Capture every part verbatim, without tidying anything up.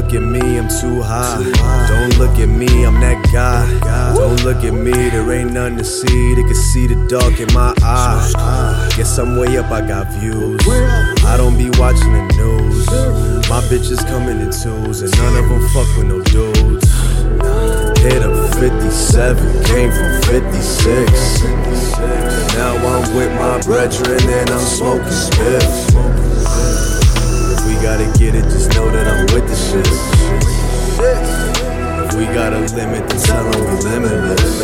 look at me, I'm too high. Don't look at me, I'm that guy. Don't look at me, there ain't nothing to see. They can see the dark in my eyes. Guess I'm way up, I got views. I don't be watching the news. My bitches coming in twos, and none of them fuck with no dudes. Hit up fifty-seven, came from fifty-six. Now I'm with my brethren and I'm smoking spiff. If we gotta get it, just know that I'm with the shit. If we gotta limit, then tell them we limitless.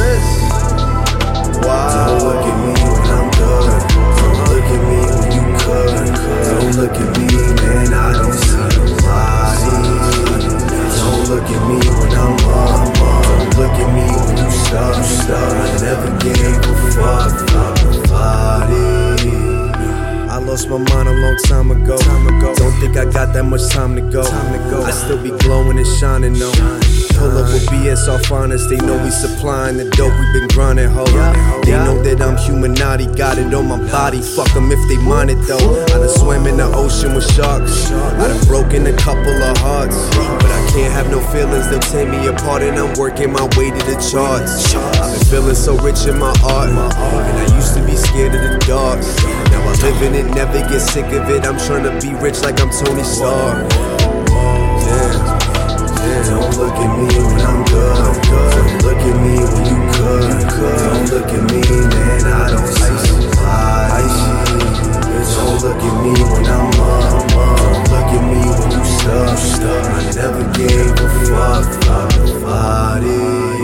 Don't look at me when I'm good. Don't look at me when you could. Don't look at me, man, I don't see nobody. Don't look at me when I'm up. Don't look at me when you stuck. I never gave a fuck about nobody. I lost my mind a long time ago. Don't think I got that much time to go. I still be glowing and shining though. Pull up with B S off honest. They know we supplying the dope, we been grinding, ho. They know that I'm Humanati, got it on my body. Fuck them if they mind it though. I done swam in the ocean with sharks. I done broken a couple of hearts. But I can't have no feelings, they'll tear me apart. And I'm working my way to the charts. I've been feeling so rich in my art. And I used to be scared of the dark. Now I live in it, never get sick of it. I'm trying to be rich like I'm Tony Stark. Yeah. Don't look at me when I'm good. Don't look at me when you could. Don't look at me, man, I don't see somebody. Don't look at me when I'm up. Don't look at me when you stuck. I never gave a fuck about nobody.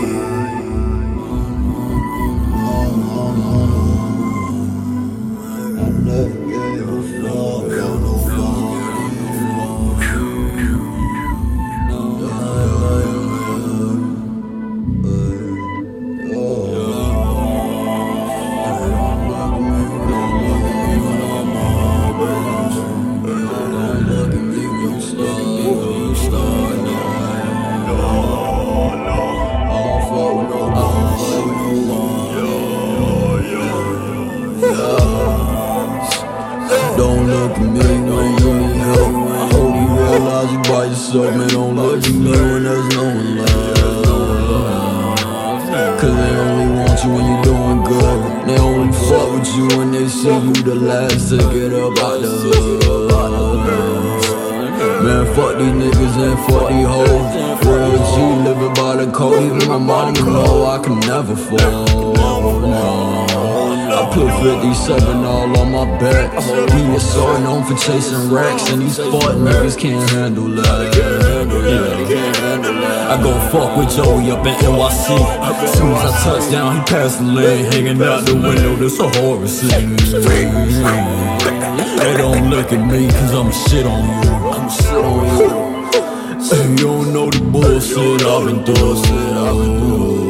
Don't look at me when you need help. I hope you realize you by yourself, man. Don't look at me when there's no one love. Cause they only want you when you're doing good. They only fuck with you when they see you the last to get up out the hood. Man, fuck these niggas and fuck these hoes. Real G, living by the code. Even my mama know I can never fall. I put fifty-seven all on my back. He is so known for chasing racks, and these fuck niggas can't handle that. I go fuck with Joey up in N Y C. Soon as I touch down, he passed the lane, hanging out the window. This a horror scene. They don't look at me cause I'm shit on you. I'm shit on you. You don't know the bullshit I've been through.